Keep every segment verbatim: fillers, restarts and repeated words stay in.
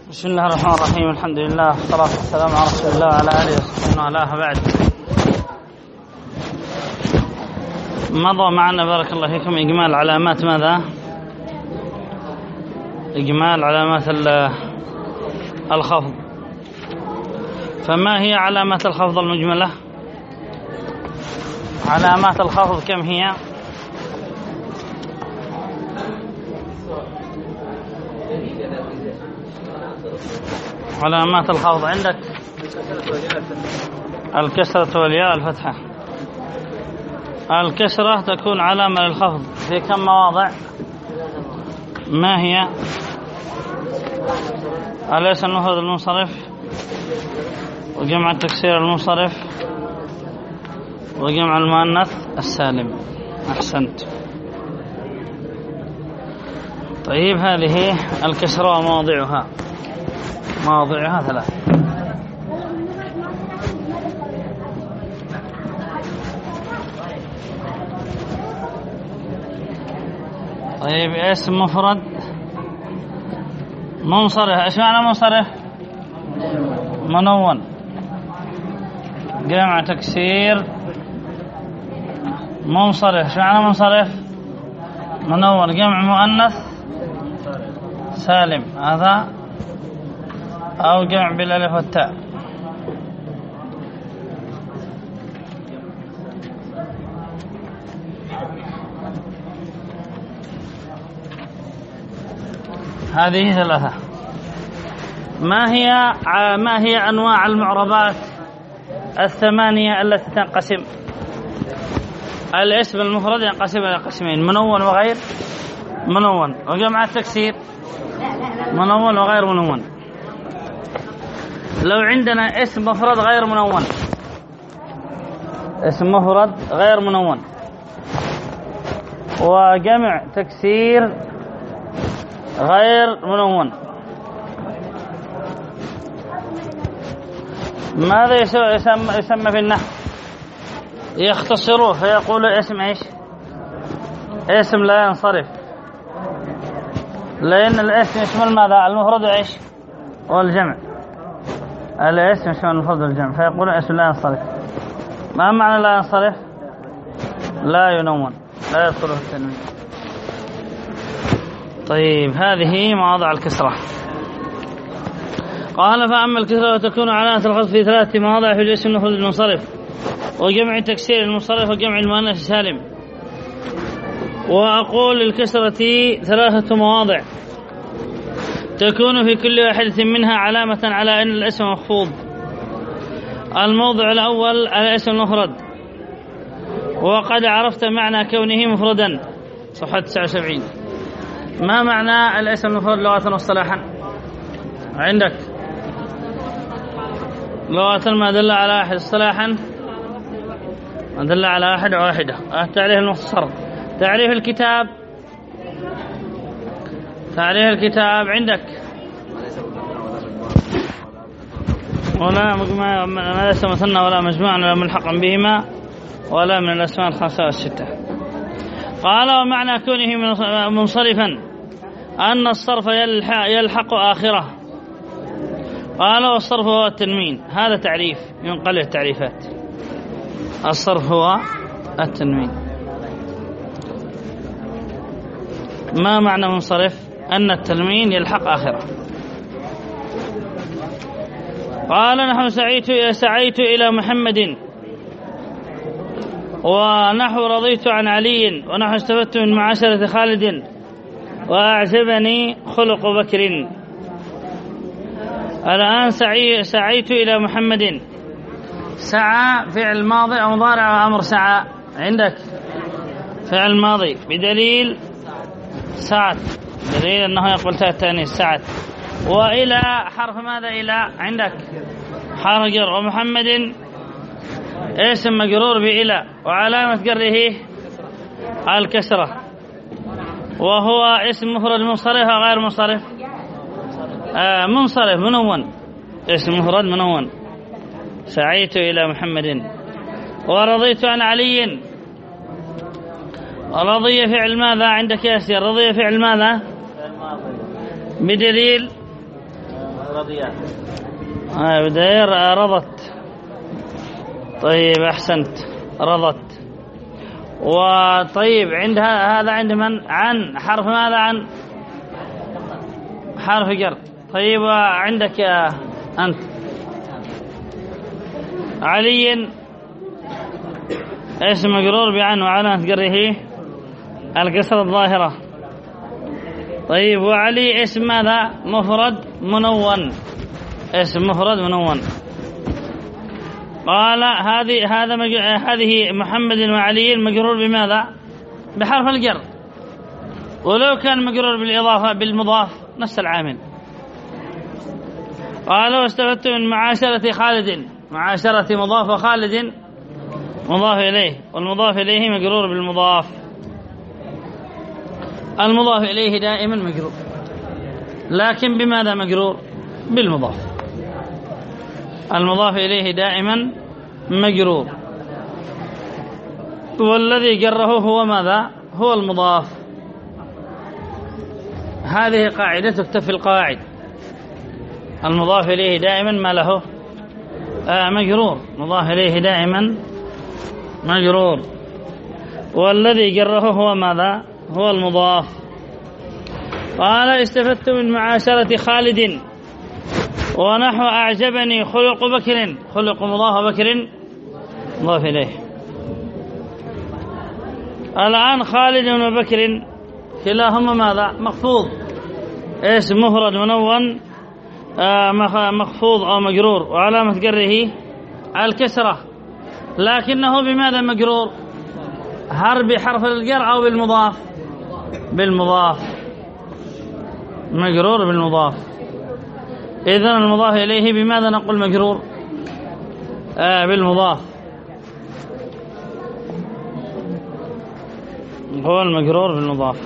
بسم الله الرحمن الرحيم. الحمد لله والصلاة والسلام على رسول الله وعلى آله وصحبه وعلاه. بعد، مضى معنا بارك الله فيكم إجمال علامات ماذا؟ إجمال علامات الخفض. فما هي علامات الخفض المجملة؟ علامات الخفض كم هي؟ علامات الخفض عندك الكسرة والياء الفتحة. الكسرة تكون علامة للخفض في كم مواضع؟ ما هي؟ أليس المفرد المنصرف، وجمع التكسير المنصرف، وجمع المؤنث السالم. أحسنت. طيب، هذه الكسرة ومواضعها مواضعها ثلاث. طيب، اسم مفرد منصرف، ايش معنى منصرف؟ منون. جمع تكسير منصرف، ايش معنى منصرف؟ منون. جمع مؤنث سالم، هذا أو جمع بالألف والتاء. هذه ثلاثة. ما هي ما هي أنواع المعربات الثمانية التي تنقسم؟ الاسم المفرد ينقسم إلى قسمين: منون وغير منون، وجمع التكسير منون وغير منون. لو عندنا اسم مفرد غير منون، اسم مفرد غير منون وجمع تكسير غير منون، ماذا يسمى, يسمى في النحو؟ يختصروه فيقول اسم ايش؟ اسم لا ينصرف، لأن الاسم يشمل ماذا؟ المفرد ايش؟ والجمع. الاسم يشمل المفرد والجمع، فيقول اسم لا ينصرف. ما معنى لا ينصرف؟ لا ينون، لا يدخله التنوين. طيب، هذه مواضع الكسرة. قال: فأما الكسرة وتكون علامة الخفض في ثلاثة مواضع: في الاسم المفرد المنصرف، وجمع التكسير المنصرف، وجمع المؤنث السالم. وأقول للكسرة ثلاثة مواضع تكون في كل واحدة منها علامة على أن الاسم مخفوض. الموضع الأول على اسم المفرد، وقد عرفت معنى كونه مفردا. صفحة تسعة وسبعين. ما معنى الاسم المفرد لغة واصطلاحا عندك؟ لغة ما دل على واحد، اصطلاحا ما دل على واحد واحدة. التعريف المختصر. تعريف الكتاب، تعريف الكتاب عندك ولا مجموعة، ما ليس مثنى ولا مجموعا ولا ملحقا بهما ولا من الأسماء الخمسة والستة. قال: ومعنى كونه منصرفا أن الصرف يلحق آخره. قال: والصرف هو التنوين. هذا تعريف ينقل التعريفات. الصرف هو التنوين. ما معنى منصرف؟ أن التنوين يلحق آخره. قال: نحن سعيت سعيت إلى محمد، ونحو رضيت عن علي، ونحو استفدت من معاشرة خالد، وأعجبني خلق بكر. الآن سعي سعيت إلى محمد. سعى فعل ماضي أو مضارع وأمر سعى عندك؟ فعل ماضي بدليل سعت، دليل أنه يقبل تاء التأنيث سعت. وإلى حرف ماذا؟ إلى عندك حرف جر. ومحمد اسم مجرور بإلى، وعلامة جره الكسرة، وهو اسم مفرد منصرف وغير منصرف؟ آه منصرف منون، اسم مفرد منون. سعيت إلى محمد. ورضيت عن علي، رضي فعل ماذا عندك يا سير؟ رضي فعل ماذا؟ بدليل رضيان. آه بداير رضت. طيب أحسنت رضت. وطيب عند هذا عند من؟ عن حرف ماذا؟ عن حرف جر. طيب عندك يا أنت علي اسم مجرور بعن وعلامة جره الكسرة الظاهرة. طيب وعلي اسم ماذا؟ مفرد منون. اسم مفرد منون. قال هذه هذا هذه محمد وعلي مجرور بماذا؟ بحرف الجر. ولو كان مجرور بالإضافة بالمضاف نفس العامل. قال واستفدت من معاشرة خالد. معاشرة مضاف وخالد مضاف إليه، والمضاف إليه مجرور بالمضاف. المضاف إليه دائما مجرور، لكن بماذا مجرور؟ بالمضاف. المضاف إليه دائما مجرور، والذي جره هو ماذا؟ هو المضاف. هذه قاعدة تكتب في القواعد. المضاف إليه دائما ما له؟ آه مجرور. مضاف إليه دائما مجرور، والذي جره هو ماذا؟ هو المضاف. قال استفدت من معاشرة خالد ونحو أعجبني خلق بكر. خلق مضاف بكر مضاف إليه. الآن خالد وبكر كلاهما ماذا؟ مخفوض. اسم مفرد منون آه مخفوض أو مجرور، وعلامة جره الكسرة، لكنه بماذا مجرور؟ هل بحرف الجر أو بالمضاف؟ بالمضاف. مجرور بالمضاف. إذن المضاف إليه بماذا نقول مجرور؟ آه بالمضاف. هو المجرور بالمضاف.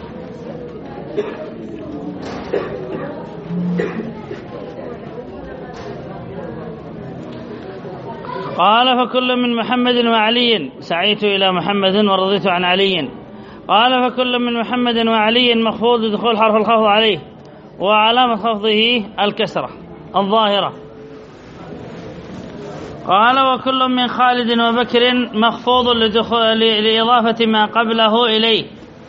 قال فكل من محمد وعلي سعيت إلى محمد ورضيت عن علي. قال فكل من محمد وعلي مخفوض بدخول حرف الخفض عليه، وعلامة خفضه الكسرة الظاهرة. قال وكل من خالد وبكر مخفوض لدخول لإضافة ما قبله إليه.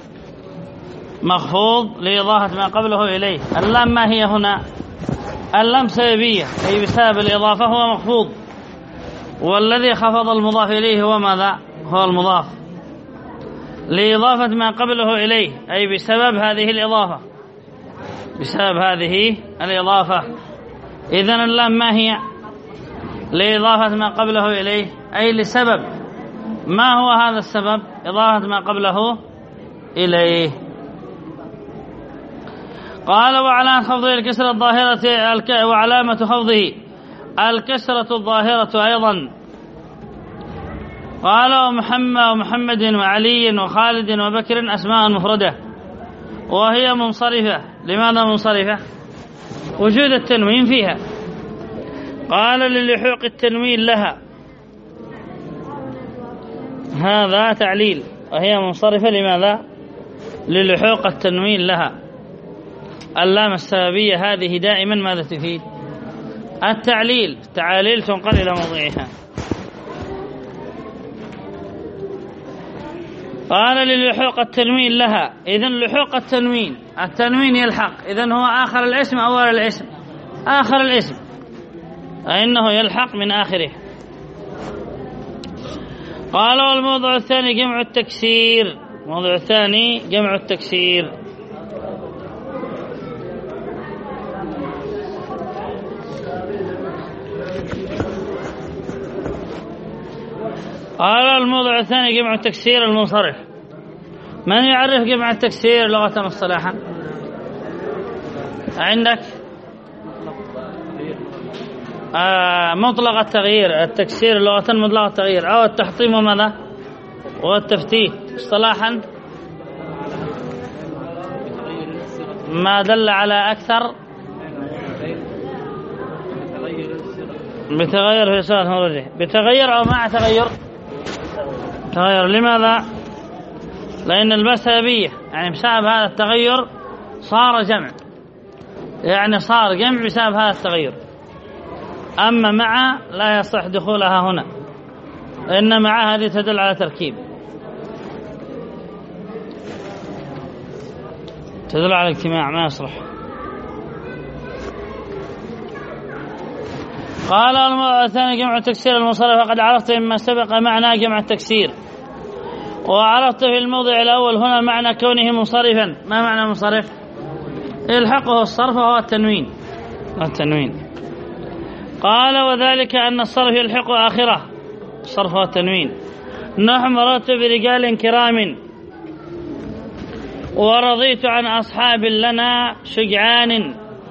مخفوض لإضافة ما قبله إليه. اللام ما هي هنا؟ اللام سببية، أي بسبب الإضافة هو مخفوض، والذي خفض المضاف إليه هو ماذا؟ هو المضاف. لإضافة ما قبله إليه، أي بسبب هذه الإضافة، بسبب هذه الإضافة. إذن اللام ما هي؟ لإضافة ما قبله إليه، أي لسبب. ما هو هذا السبب؟ إضافة ما قبله إليه. قال وعلامة خفضه الكسرة الظاهرة، وعلامة خفضه الكسرة الظاهرة أيضا. قال ومحمد ومحمد وعلي وخالد وبكر أسماء مفردة وهي منصرفة. لماذا منصرفة؟ وجود التنوين فيها. قال للحوق التنوين لها، هذا تعليل، وهي منصرفة لماذا؟ للحوق التنوين لها. اللام السببية هذه دائما ماذا تفيد؟ التعليل. التعاليل تنقل إلى موضعها. قال للحوق التنوين لها. إذن لحوق التنوين، التنوين يلحق، إذن هو آخر الاسم أو أول الاسم؟ آخر الاسم، فإنه يلحق من آخره. قال والموضع الثاني جمع التكسير. الموضع الثاني جمع التكسير. قال الموضع الثاني جمع التكسير المنصرف. من يعرف جمع التكسير لغة واصطلاحا؟ عندك آه مطلق التغيير. التكسير لغة مطلق التغيير، أو التحطيم وماذا؟ والتفتيت. اصطلاحا ما دل على أكثر بتغير في صورة مورده، بتغير أو مع تغير. تغير. لماذا؟ لأن المسألة سببية، يعني بسبب هذا التغير صار جمع. يعني صار جمع بسبب هذا التغير. أما مع لا يصح دخولها هنا، إن مع هذه تدل على تركيب، تدل على اجتماع، ما يصلح. قال الثاني جمع التكسير المنصرف، فقد عرفت مما سبق معنى جمع التكسير، وعرفت في الموضع الأول هنا معنى كونه منصرفا. ما معنى منصرف؟ يلحقه الصرف وهو التنوين. التنوين قال وذلك أن الصرف يلحق آخره، الصرف والتنوين. نحو مررت برجال كرام ورضيت عن أصحاب لنا شجعان.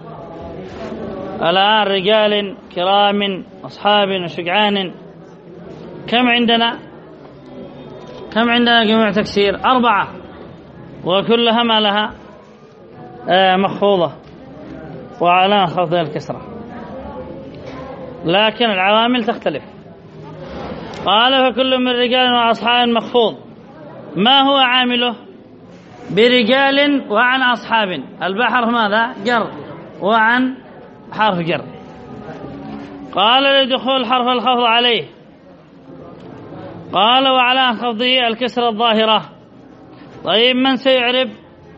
الآن رجال كرام أصحاب وشجعان، كم عندنا؟ كم عندنا جمع تكسير؟ أربعة، وكلها ما لها آه مخفوضة وعلامة خفضها الكسرة، لكن العوامل تختلف. قال فكل من رجال وأصحاب مخفوض. ما هو عامله؟ برجال وعن أصحاب. البحر ماذا؟ جر، وعن حرف جر. قال لدخول حرف الخفض عليه. قال وعلى خفضه الكسرة الظاهرة. طيب من سيعرب؟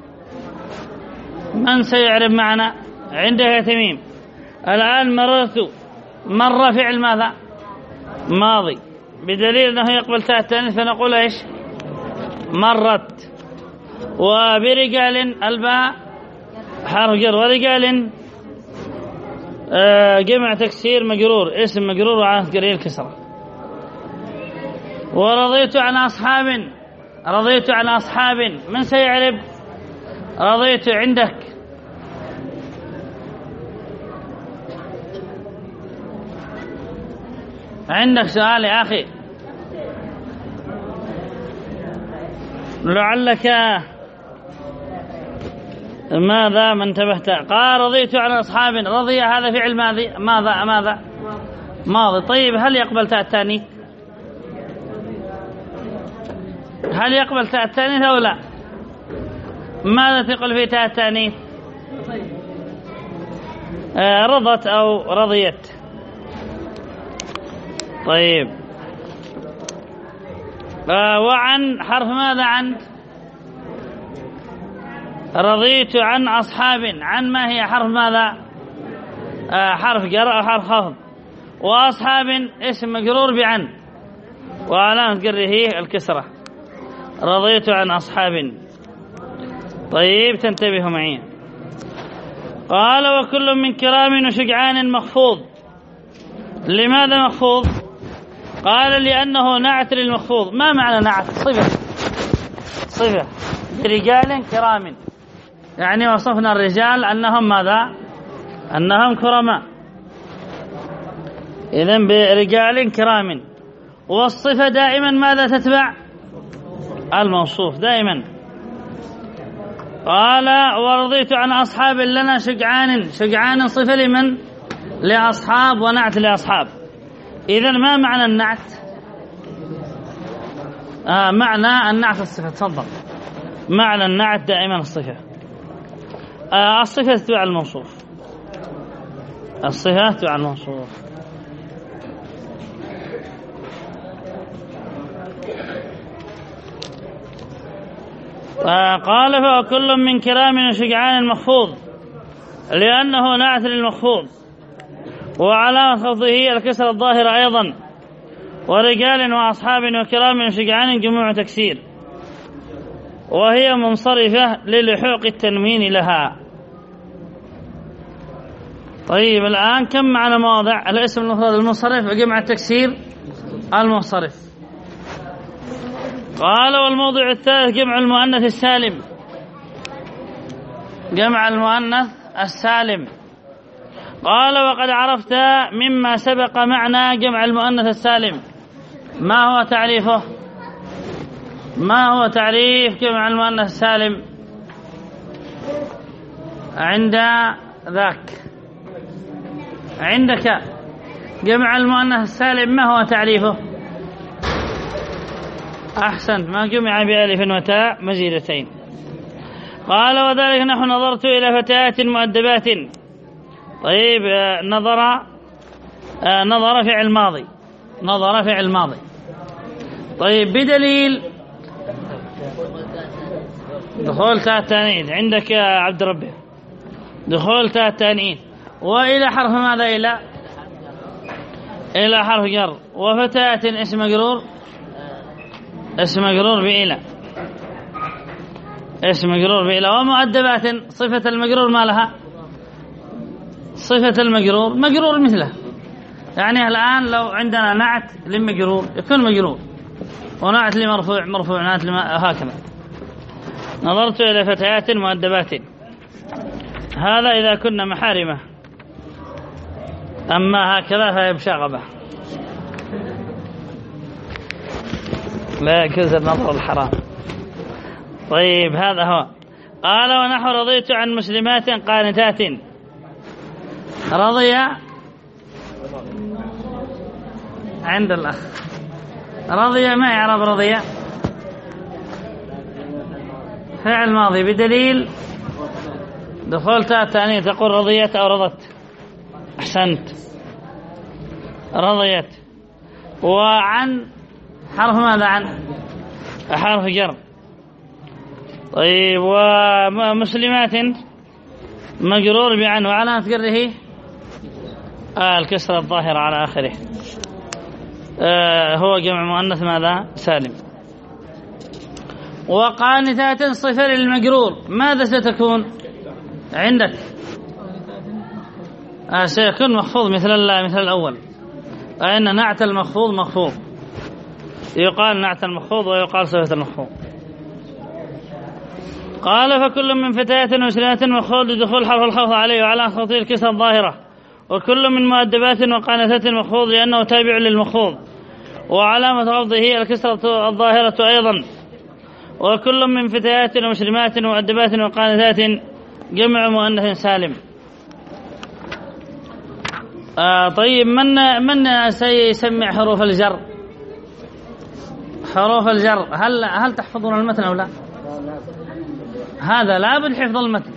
من سيعرب معنا؟ عندك يا تميم. الآن مررت، مر فعل ماذا؟ ماضي، بدليل أنه يقبل تاء التانيث، فنقول إيش؟ مرت. وبرجال الباء حرف جر، ورجال آه جمع تكسير مجرور، اسم مجرور وعلامة جره الكسرة. ورضيت عن أصحاب، رضيت عن أصحاب، من سيعرب؟ رضيت عندك. عندك سؤال يا أخي، لعلك ماذا ما انتبهت؟ قال رضيت عن أصحاب، رضي هذا فعل ماضي، ماذا ماذا ماضي. طيب هل يقبل تاء التانيث؟ هل يقبل تاء التانيث أو لا؟ ماذا تقول في تاء التانيث؟ آه رضت أو رضيت. طيب آه وعن حرف ماذا؟ عن رضيت عن أصحاب، عن ما هي؟ حرف ماذا؟ آه حرف جر أو حرف خفض. وأصحاب اسم مجرور بعن وعلامة جره الكسرة. رضيت عن أصحاب. طيب تنتبهوا معي. قال وكل من كرام وشجعان مخفوض. لماذا مخفوض؟ قال لأنه نعت للمخفوض. ما معنى نعت؟ صفة، صفة برجال كرام، يعني وصفنا الرجال أنهم ماذا؟ أنهم كرماء. إذن برجال كرام. والصفة دائما ماذا تتبع؟ الموصوف دائما. قال ورضيت عن أصحاب لنا شجعان. شجعان صفة لمن؟ لأصحاب، ونعت لأصحاب. إذن ما معنى النعت؟ آه معنى النعت الصفة. تفضل. معنى النعت دائما الصفة. آه الصفة تتبع الموصوف، الصفة تتبع الموصوف. آه قال فكل من كرام وشجعان مخفوض لأنه نعت للمخفوض، وعلامة خفضه الكسر الظاهرة أيضا. ورجال وأصحاب وكرام وشجعان جموع تكسير، وهي منصرفة للحوق التنوين لها. طيب الآن كم معنى مواضع الاسم المفرد المنصرف وجمع التكسير المنصرف؟ قال والموضع الثالث جمع المؤنث السالم. جمع المؤنث السالم. قال وقد عرفت مما سبق معنى جمع المؤنث السالم. ما هو تعريفه؟ ما هو تعريف جمع المؤنث السالم عند ذاك؟ عندك جمع المؤنث السالم ما هو تعريفه؟ أحسنت، ما جمع بألف وتاء مزيدتين. قال وذلك نحن نظرت إلى فتيات مؤدبات طيب نظر نظر فعل ماضي، نظر فعل ماضي. طيب بدليل دخول تاء التانيث عندك يا عبد ربي، دخول تاء التانيث وإلى حرف ماذا؟ إلى إلى حرف جر، وفتاة اسم مجرور، اسم مجرور بإلى، اسم مجرور بإلى، ومؤدبات صفة المجرور ما لها؟ صفة المجرور مجرور مثله. يعني الآن لو عندنا نعت للمجرور يكون مجرور، ونعت لمرفوع مرفوع، نعت لما هكذا. نظرت إلى فتيات مؤدبات، هذا إذا كنا محارمة، أما هكذا فهي مشاغبة، لا يجوز النظر الحرام. طيب هذا هو. قال ونحو رضيت عن مسلمات قانتات. رضي عند الأخ، رضي ما يعرب رضي؟ فعل ماضي بدليل دخول تاء التانيث، تقول رضيت أو رضت؟ أحسنت، رضيت. وعن حرف ماذا؟ عن حرف جر. طيب ومسلمات مجرور بعن، وعلامة جره آه الكسرة الظاهرة على آخره، آه هو جمع مؤنث ماذا؟ سالم. وقانتات صفة للمجرور، ماذا ستكون عندك؟ آه سيكون مخفوض مثل مثل الأول، أن نعت المخفوض مخفوض، يقال نعت المخفوض ويقال صفة المخفوض. قال فكل من فتيات ومسلمات مخفوض لدخول حرف الخفض عليه وعلى خطير الكسرة الظاهرة، وكل من مؤدبات وقانتات مخفوض لأنه تابع للمخفوض، وعلامة خفضه الكسرة الظاهرة أيضا. وكل من فتيات ومسلمات ومؤدبات وقانتات جمع مؤنث سالم. آه طيب من من سيسمع حروف الجر؟ حروف الجر هل هل تحفظون المتن أو لا؟ هذا لابد حفظ المتن.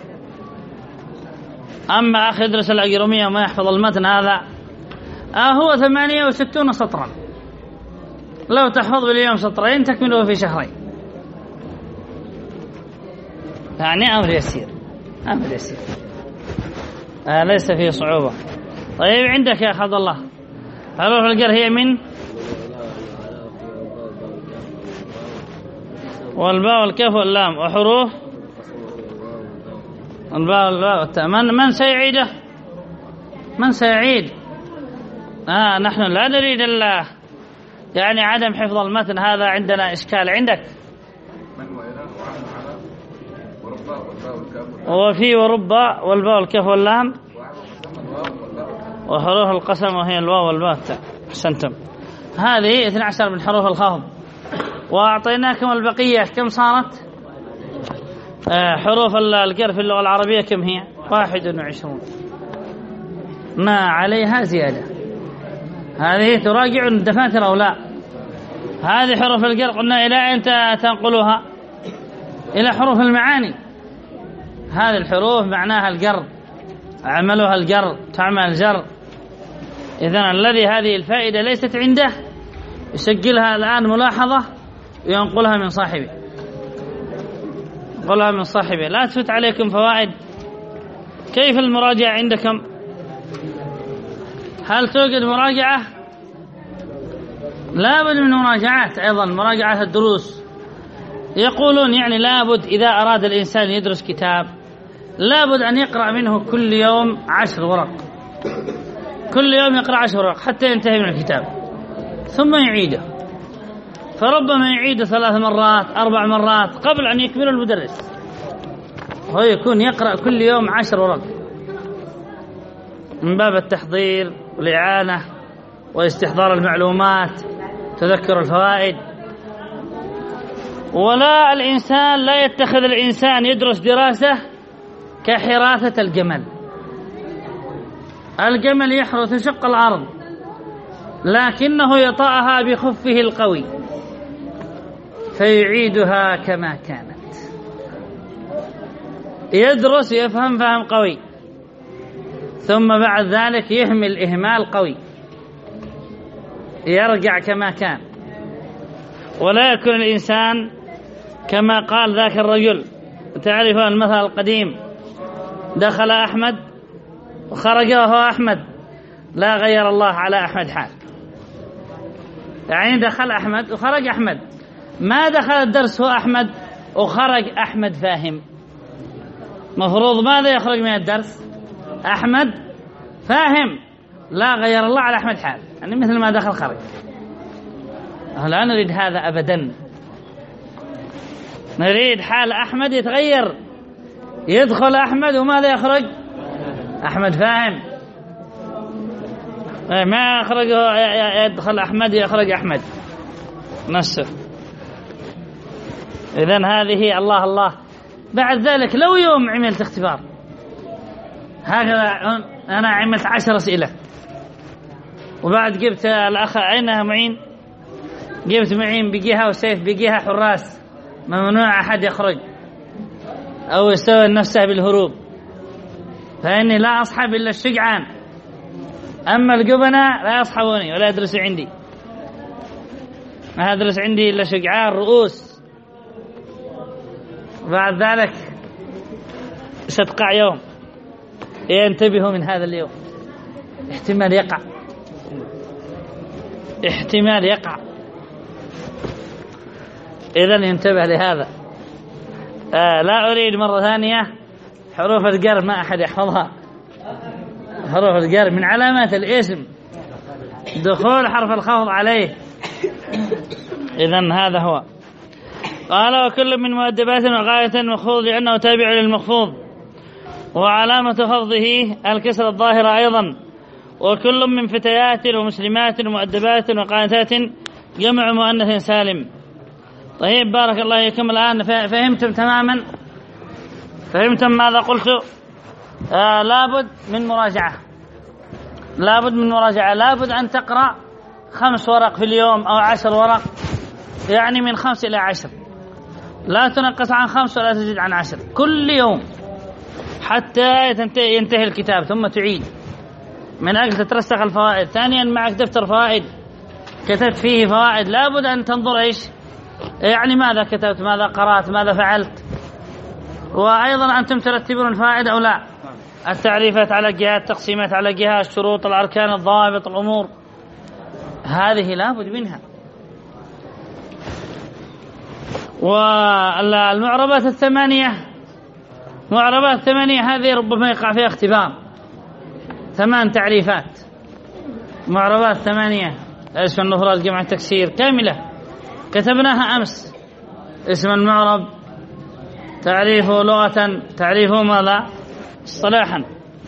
أما أخي يدرس الأجرومية وما يحفظ المتن هذا آه هو ثمانية وستون سطرا، لو تحفظ باليوم سطرين تكمله في شهرين، يعني أمر يسير، أمر يسير، آه ليس فيه صعوبة. طيب عندك يا أخي عبد الله حروف الجر هي من والباء والكاف واللام، وحروف الباء والباء والتاء. من من سيعيده؟ من سيعيد؟ آه نحن لا نريد الله يعني عدم حفظ المتن، هذا عندنا إشكال. عندك وفي وربا والباء والكاف واللام وحروف القسم وهي الواو والباء والتاء. أحسنتم. هذه اثنتي عشرة من حروف الخفض، وأعطيناكم البقية كم صارت؟ آه حروف الجر في اللغة العربية كم هي؟ واحد وعشرون، ما عليها زيادة. هذه تراجع الدفاتر أو لا؟ هذه حروف الجر قلنا إلى أين تنقلها؟ إلى حروف المعاني. هذه الحروف معناها الجر، عملها الجر، تعمل الجر. إذن الذي هذه الفائدة ليست عنده يسجلها الآن ملاحظة وينقلها من صاحبه، ينقلها من صاحبه، لا تفوت عليكم فوائد. كيف المراجعة عندكم؟ هل توجد مراجعة؟ لابد من مراجعات أيضا، مراجعة الدروس. يقولون يعني لابد إذا أراد الإنسان يدرس كتاب لابد أن يقرأ منه كل يوم عشر ورق، كل يوم يقرأ عشر ورق حتى ينتهي من الكتاب، ثم يعيده. فربما يعيده ثلاث مرات أربع مرات قبل أن يكمل المدرس، هو يكون يقرأ كل يوم عشر ورق من باب التحضير والإعانة واستحضار المعلومات، تذكر الفوائد. ولا الإنسان لا يتخذ الإنسان يدرس دراسة كحراثة الجمل. الجمل يحرث شق الأرض لكنه يطأها بخفه القوي فيعيدها كما كانت. يدرس يفهم فهم قوي ثم بعد ذلك يهمل إهمال قوي، يرجع كما كان، ولا يكون الإنسان كما قال ذاك الرجل. تعرفون المثل القديم: دخل أحمد وخرج وهو أحمد، لا غير الله على أحمد حال. يعني دخل أحمد وخرج أحمد، ما دخل الدرس هو أحمد وخرج أحمد فاهم. مفروض ماذا يخرج من الدرس؟ أحمد فاهم، لا غير الله على أحمد حال، يعني مثل ما دخل خرج. لا نريد هذا أبدا، نريد حال أحمد يتغير، يدخل أحمد وماذا يخرج؟ أحمد فاهم، ما يخرجه يدخل أحمد يخرج أحمد نفسه. إذن هذه الله الله. بعد ذلك لو يوم عملت اختبار هكذا، أنا عملت عشر أسئلة وبعد جبت الأخ أين معين، جبت معين بجهة وسيف بجهة، حراس ممنوع أحد يخرج أو يستوى نفسه بالهروب، فإني لا أصحب إلا الشجعان، أما الجبناء لا يصحبوني ولا يدرسوا عندي، ما يدرس عندي إلا شجعان رؤوس. بعد ذلك ستقع يوم، ينتبهوا من هذا اليوم، احتمال يقع، احتمال يقع. إذن ينتبه لهذا. آه لا أريد مرة ثانية حروف الجر ما أحد يحفظها. حروف الجر من علامات الاسم دخول حرف الخفض عليه. إذن هذا هو. قال: وكل من مؤدبات وغاية المخفوض لأنه تابع للمخفوض، وعلامة خفضه الكسر الظاهرة أيضا. وكل من فتيات ومسلمات ومؤدبات وقانتات جمع مؤنث سالم. طيب بارك الله فيكم. الآن فهمتم تماما؟ فهمتم ماذا قلت؟ آه لابد من مراجعة، لابد من مراجعة، لابد أن تقرأ خمس ورق في اليوم أو عشر ورق، يعني من خمس إلى عشر، لا تنقص عن خمس ولا تزيد عن عشر كل يوم حتى ينتهي الكتاب، ثم تعيد من أجل تترسخ الفوائد. ثانيا معك دفتر فوائد كتبت فيه فوائد، لابد أن تنظر إيش يعني ماذا كتبت، ماذا قرأت، ماذا فعلت. وأيضا أنتم ترتبون الفوائد أو لا، التعريفات على جهات، التقسيمات على جهات، الشروط، الأركان، الضوابط، الأمور، هذه لابد منها. والمعربات الثمانية، معربات الثمانية هذه ربما يقع فيها اختبار، ثمان تعريفات، معربات ثمانية، اسم المفرد جمع التكسير كاملة كتبناها أمس. اسم المعرب تعريفه لغة، تعريفه ماذا اصطلاحا.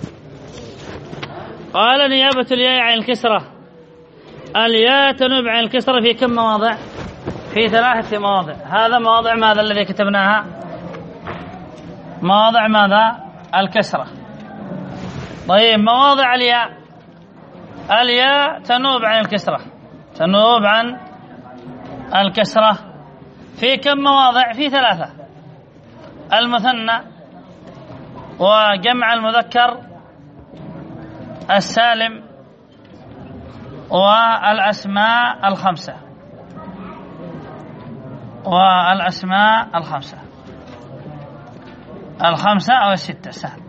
قال: نيابة الياء عن الكسرة. الياء تنوب عن الكسرة في كم مواضع؟ في ثلاثة مواضع. هذا مواضع ماذا الذي كتبناها؟ مواضع ماذا؟ الكسرة. طيب مواضع الياء، الياء تنوب عن الكسرة، تنوب عن الكسرة في كم مواضع؟ في ثلاثة: المثنى وجمع المذكر السالم والأسماء الخمسة، والأسماء الخمسة الخمسة أو الستة سهل.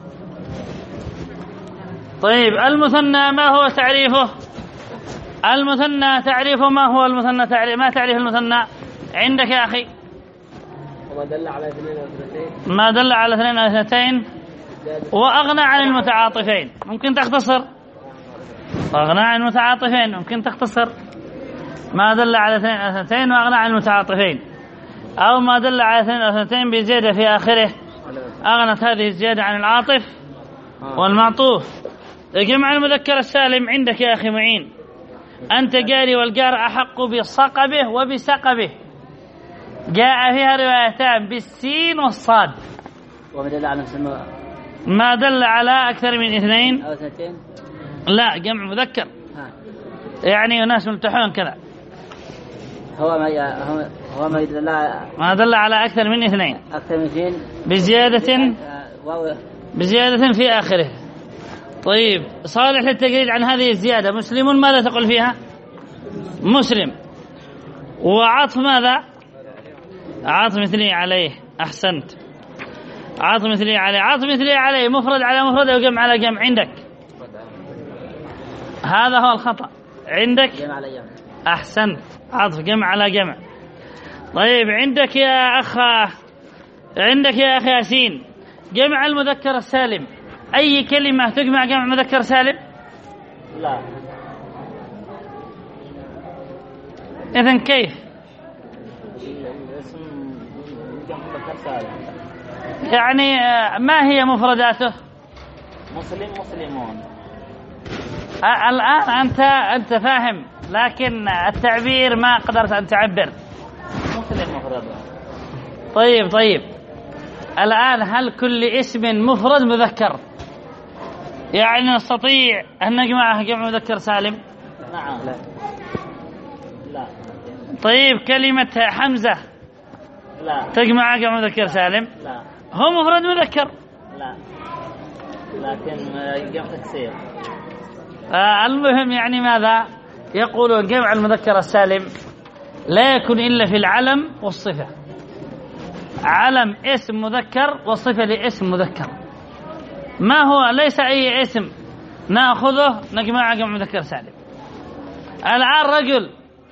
طيب المثنى ما هو تعريفه؟ المثنى تعريفه ما هو؟ المثنى تعريف ما تعريف المثنى عندك يا أخي؟ وما دل على اثنين أو اثنتين، ما دل على اثنين أو اثنتين، وأغنى عن المتعاطفين. ممكن تختصر؟ أغنى عن المتعاطفين ممكن تختصر. ما دل على اثنين أو اثنتين وأغنى عن المتعاطفين، أو ما دل على اثنين أو اثنتين بزيادة في آخره، أغنت هذه الزيادة عن العاطف والمعطوف. جمع المذكر السالم عندك يا أخي معين، أنت جاري والجار أحق بصقبه وبسقبه، جاء فيها روايتان بالسين والصاد. وما دل على مسمى، ما دل على أكثر من اثنين أو اثنتين، لا جمع مذكر ها. يعني ناس ملتحون كذا. هو ما هو هو ما يدل على ما دل على أكثر من اثنين أكثر من اثنين بزيادة، واو بزيادة في آخره. طيب صالح للتقرير عن هذه الزيادة. مسلم ماذا تقول فيها؟ مسلم. وعطف ماذا؟ عطف مثلي عليه. أحسنت. عطف مثلي عليه. عطف مثلي عليه مفرد على مفرد أو جمع على جمع عندك؟ هذا هو الخطأ عندك. جمع على جمع. أحسنت. عطف جمع على جمع. طيب عندك يا أخ عندك يا أخي ياسين جمع المذكر السالم، أي كلمة تجمع جمع مذكر سالم؟ لا. إذن كيف؟ اسم جمع مذكر سالم. يعني ما هي مفرداته؟ مسلم مسلمون. الآن أنت أنت فاهم، لكن التعبير ما قدرت أن تعبر. مسلم مفرد. طيب طيب الآن هل كل اسم مفرد مذكر يعني نستطيع أن نجمعه جمع مذكر سالم؟ نعم. لا. لا. طيب كلمة حمزة لا. تجمع جمع مذكر سالم؟ لا. هو مفرد مذكر. لا. لكن جمع تكسير. آه المهم يعني ماذا يقولون؟ جمع المذكر السالم لا يكون إلا في العلم والصفة. علم اسم مذكر والصفة لاسم مذكر. ما هو؟ ليس أي اسم نأخذه نجمع جمع مذكر سالم. الآن رجل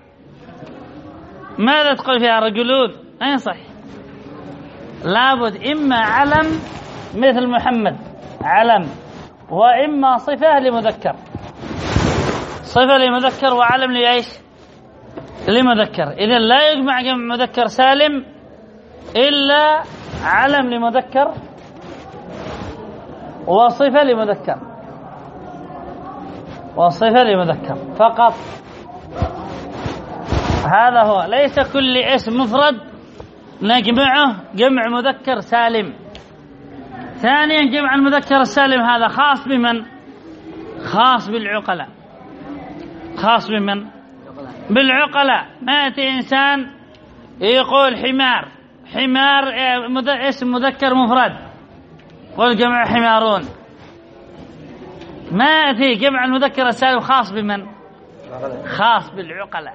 ماذا تقول فيها؟ رجلون. أين صح؟ لابد إما علم مثل محمد علم، وإما صفة لمذكر. صفة لمذكر وعلم لإيش؟ لمذكر. إذن لا يجمع جمع مذكر سالم إلا علم لمذكر وصفة لمذكر وصفة لمذكر فقط. هذا هو. ليس كل اسم مفرد نجمعه جمع مذكر سالم. ثانيا جمع المذكر السالم هذا خاص بمن؟ خاص بالعقلاء. خاص بمن؟ بالعقلاء. ما يأتي إنسان يقول حمار، حمار اسم مذكر مفرد والجمع حمارون. ما يأتي. جمع المذكر السالم خاص بمن؟ خاص بالعقلاء.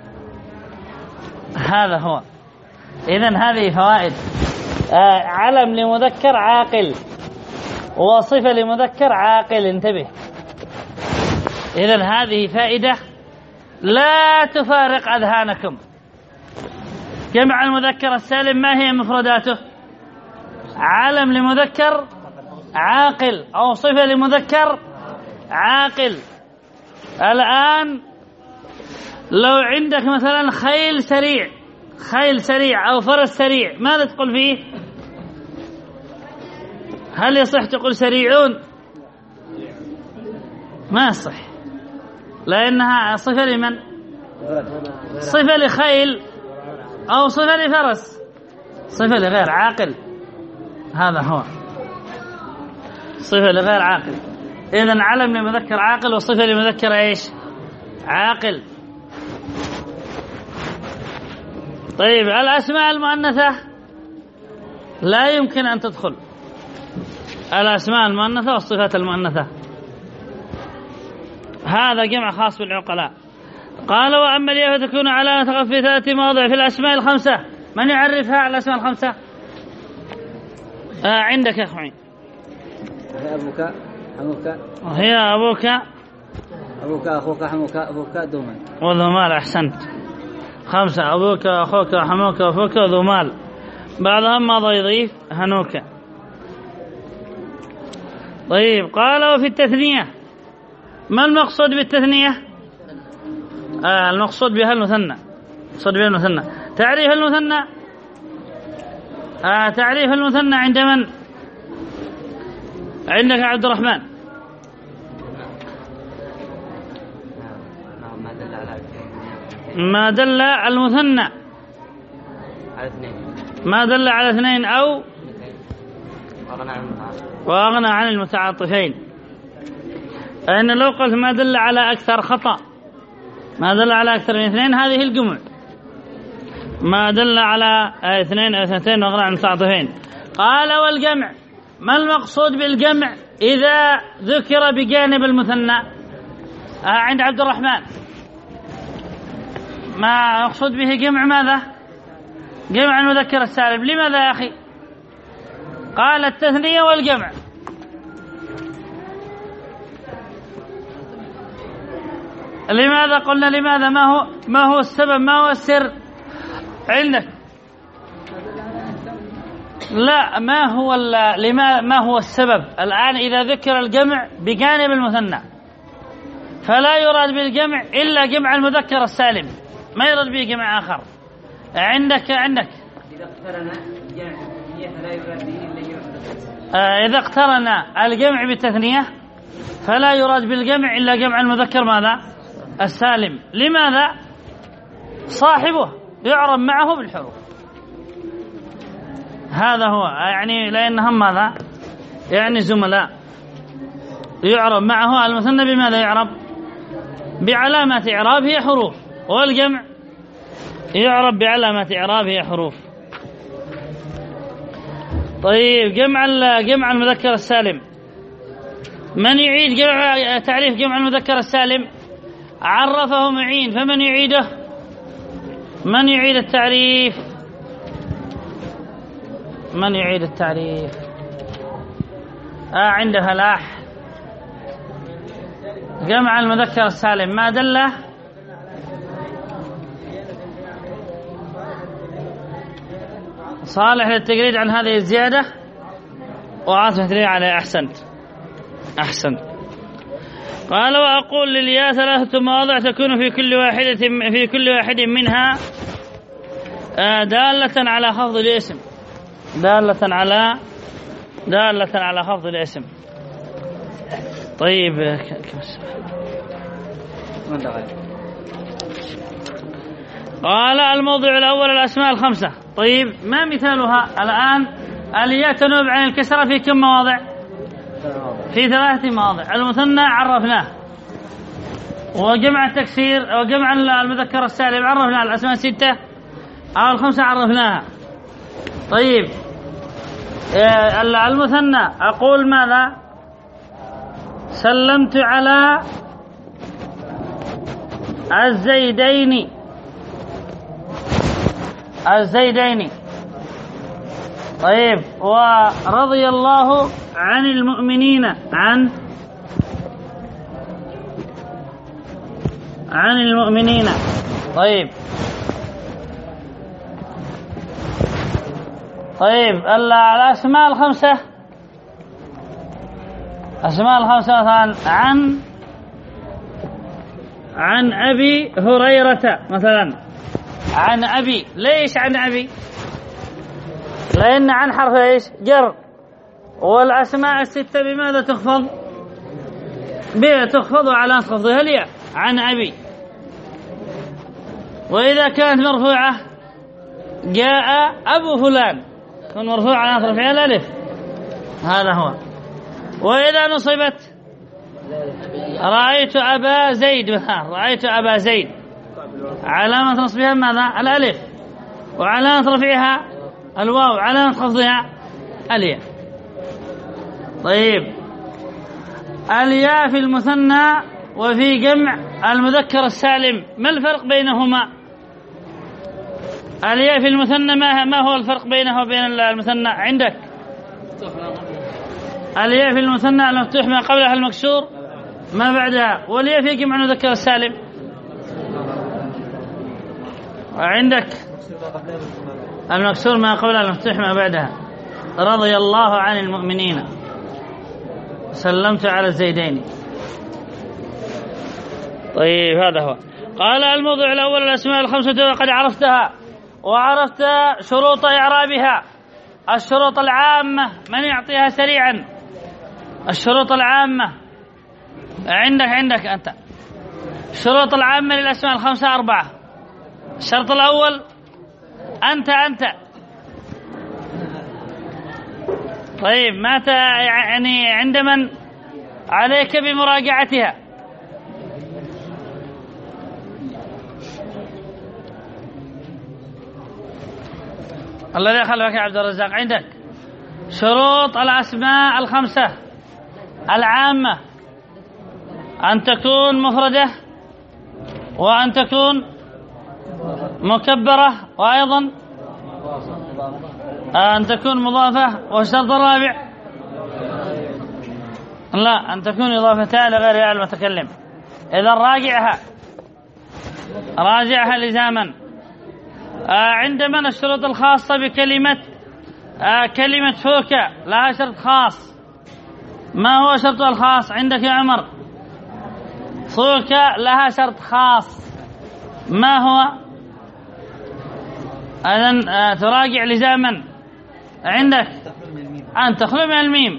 هذا هو. إذن هذه فوائد. آه علم لمذكر عاقل وصفة لمذكر عاقل. انتبه. إذن هذه فائدة لا تفارق أذهانكم. جمع المذكر السالم ما هي مفرداته؟ علم لمذكر عاقل أو صفة لمذكر عاقل. الآن لو عندك مثلا خيل سريع، خيل سريع أو فرس سريع، ماذا تقول فيه؟ هل يصح تقول سريعون؟ ما يصح، لأنها صفة لمن؟ صفة لخيل أو صفة لفرس، صفة لغير عاقل. هذا هو. صفة لغير عاقل. إذن علم لمذكر عاقل وصفة لمذكر إيش؟ عاقل. طيب الأسماء المؤنثة لا يمكن أن تدخل. الأسماء المؤنثة والصفات المؤنثة هذا جمع خاص بالعقلاء. قال وأما الياء فتكون علامة تقف في ثلاث مواضع في الأسماء الخمسة. من يعرفها على الأسماء الخمسة؟ آه عندك يا أخوين. هي أبوك حموك. هي أبوك أبوك أخوك حموك أبوك دومال. وذمال. أحسنت. خمسة. أبوك أخوك حموك أخوك وذمال. بعضهم ماذا يضيف؟ هنوك. طيب قال وفي التثنية ما المقصود بالتثنية؟ آه المقصود بها المثنى. المقصود بها المثنى. تعريف المثنى. آه تعريف المثنى عند من؟ عندك عبد الرحمن. ما دل المثنى على اثنين، ما دل على اثنين أو وأغنى عن المتعاطفين. لأن لو قلت ما دل على أكثر خطأ. ما دل على أكثر من اثنين هذه الجمع. ما دل على اثنين أو اثنتين وأغنى عن المتعاطفين. قال والجمع ما المقصود بالجمع؟ إذا ذكر بجانب المثنى آه عند عبد الرحمن ما أقصد به جمع ماذا؟ جمع المذكر السالم. لماذا يا أخي؟ قال التثنية والجمع. لماذا قلنا لماذا؟ ما هو ما هو السبب؟ ما هو السر عندك؟ لا، ما هو لما ما هو السبب الآن إذا ذكر الجمع بجانب المثنى فلا يراد بالجمع إلا جمع المذكر السالم، ما يراد به جمع آخر. عندك عندك إذا اقترن الجمع فلا يراد به إلا جمع آه إذا اقترن الجمع بالتثنية فلا يراد بالجمع إلا جمع المذكر ماذا؟ السالم. لماذا؟ صاحبه يعرب معه بالحروف، هذا هو يعني، لأنهم ماذا؟ يعني زملاء، يعرب معه المثنى بماذا يعرب؟ بعلامة إعرابه حروف، والجمع يعرب بعلامة إعرابه حروف. طيب جمع جمع المذكر السالم، من يعيد جمع تعريف جمع المذكر السالم؟ عرفه معين، فمن يعيده؟ من يعيد التعريف؟ من يعيد التعريف؟ آه عنده فلاح. جمع المذكر السالم ما دله؟ صالح للتجريد عن هذه الزيادة وعاطفة لي عليه. أحسنت أحسنت. قال وأقول للياء ثلاثة مواضع تكون في كل واحدة في كل واحد منها دالة على خفض الاسم، دالة على دالة على خفض الاسم. طيب قال الموضوع الأول الأسماء الخمسة. طيب ما مثالها الآن؟ الياء تنوب عن الكسرة في كم مواضع؟ في ثلاثة مواضع. المثنى عرفناه، وجمع التكسير وجمع المذكر السالم عرفناه، الأسماء ستة أو الخمسة عرفناها. طيب المثنى أقول ماذا؟ سلمت على الزيدين، الزيدين. طيب ورضي الله عن المؤمنين، عن عن المؤمنين. طيب طيب الأسماء الخمسة، أسماء الخمسة مثلا عن عن أبي هريرة مثلا، عن أبي. ليش عن أبي؟ لأن عن حرف إيش؟ جر. والأسماء الستة بماذا تخفض؟ تخفض على خفضها الياء. عن أبي. وإذا كانت مرفوعة جاء أبو فلان، كن مرفوع على رفعها الألف، هذا هو. وإذا نصبت رأيت أبا زيد، رأيت أبا زيد، علامة نصبها ماذا؟ الألف، وعلامة رفعها الواو، علامة خفضها الياء. طيب الياء في المثنى وفي جمع المذكر السالم ما الفرق بينهما؟ الياء في المثنى ما ما هو الفرق بينه وبين المثنى عندك؟ الياء في المثنى المفتوح ما قبلها المكسور ما بعدها، والياء في جمع المذكر السالم عندك المكسور ما قبلها المفتوح ما بعدها. رضي الله عن المؤمنين، سلمت على الزيدين. طيب هذا هو. قال الموضوع الأول الأسماء الخمسة وقد عرفتها وعرفت شروط إعرابها. الشروط العامة من يعطيها سريعا؟ الشروط العامة عندك عندك أنت. الشروط العامة للأسماء الخمسة أربعة. الشرط الأول أنت أنت طيب مات يعني عند من؟ عليك بمراجعتها. الله لا يخليك يا عبد الرزاق. عندك شروط الأسماء الخمسة العامة أن تكون مفردة وأن تكون مكبرة وأيضا أن تكون مضافة. والشرط الرابع لا أن تكون إضافتها لغير المتكلم. إذا راجعها راجعها لزاما. عندما الشروط الخاصة بكلمة كلمة فوك لها شرط خاص. ما هو شرط الخاص عندك يا عمر؟ فوك لها شرط خاص، ما هو؟ إذن تراجع لزاما عندك أن تخلو من الميم.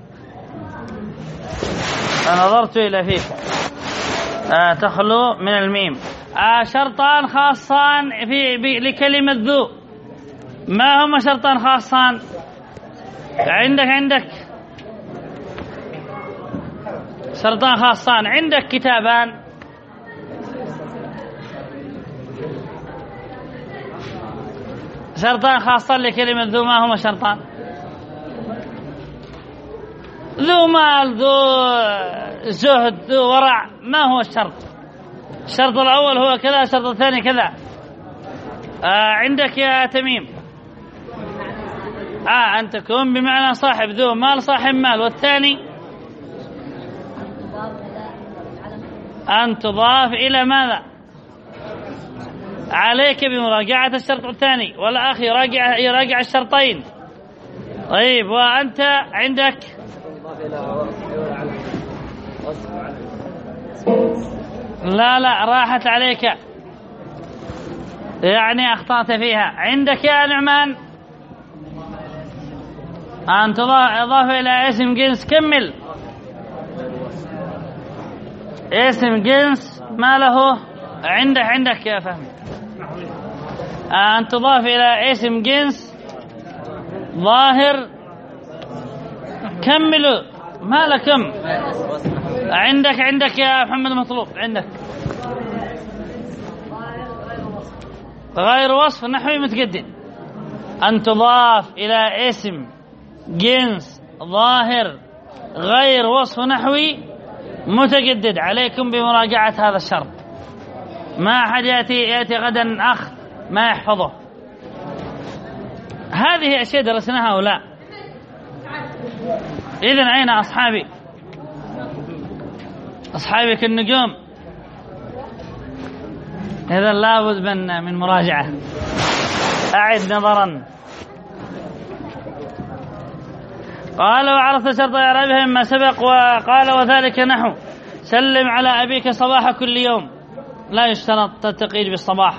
فنظرت إلى فيك تخلو من الميم. شرطان خاصان في لكلمة ذو. ما هما شرطان خاصان عندك؟ عندك شرطان خاصان عندك كتابان. شرطان خاصان لكلمة ذو، ما هما شرطان؟ ذو مال، ذو زهد، ذو ورع. ما هو الشرط؟ الشرط الأول هو كذا، الشرط الثاني كذا. آه عندك يا تميم آه أن تكون بمعنى صاحب ذو مال، صاحب مال. والثاني أن تضاف إلى ماذا؟ عليك بمراجعة الشرط الثاني، والأخ يراجع يراجع الشرطين. طيب وأنت عندك لا لا راحت عليك، يعني أخطأت فيها. عندك يا نعمان أن تضاف إلى اسم جنس. كمل. اسم جنس ما له عندك عندك يا فهمي أن تضاف إلى اسم جنس ظاهر. كملوا ما لكم عندك عندك يا محمد مطلوب. عندك غير وصف نحوي متقدم. أن تضاف إلى اسم جنس ظاهر غير وصف نحوي متجدد. عليكم بمراجعة هذا الشرط. ما أحد يأتي يأتي غدا أخ ما يحفظه. هذه أشياء درسناها أو لا؟ إذن أين أصحابي؟ أصحابي كالنجوم. إذن لابد من من مراجعة. أعد نظرا. قال وعرفت شرط إعرابها مما سبق. وقال وذلك نحو سلم على أبيك صباح كل يوم. لا يشترط التقييد بالصباح.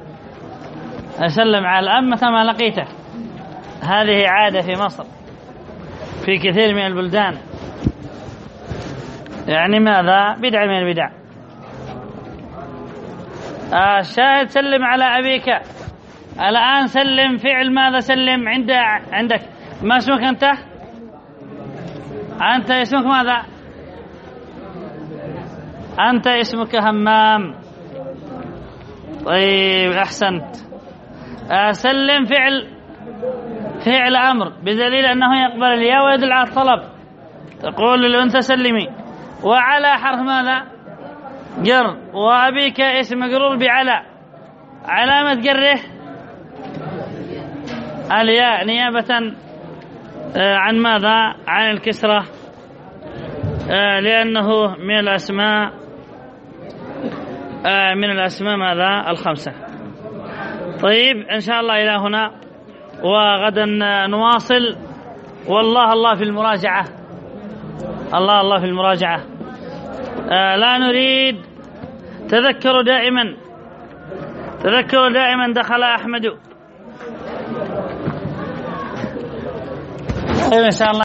سلم على الأب متى ما لقيته. هذه عادة في مصر في كثير من البلدان. يعني ماذا؟ بدعة من البدع. الشاهد سلم على أبيك. الآن سلم فعل ماذا؟ سلم عند عندك. ما اسمك أنت؟ أنت اسمك ماذا؟ أنت اسمك همام. طيب أحسنت. سلم فعل فعل أمر بدليل أنه يقبل الياء ويدل على الطلب. تقول للأنثى سلمي. وعلى حرف ماذا؟ جر. وأبيك اسم مجرور بعلى. علامة جره الياء نيابة عن ماذا؟ عن الكسرة، لأنه من الأسماء من الأسماء ماذا؟ الخمسة. طيب إن شاء الله إلى هنا، وغدا نواصل. والله الله في المراجعة. الله الله في المراجعة. لا نريد. تذكروا دائما تذكروا دائما دخل أحمد. طيب إن شاء الله.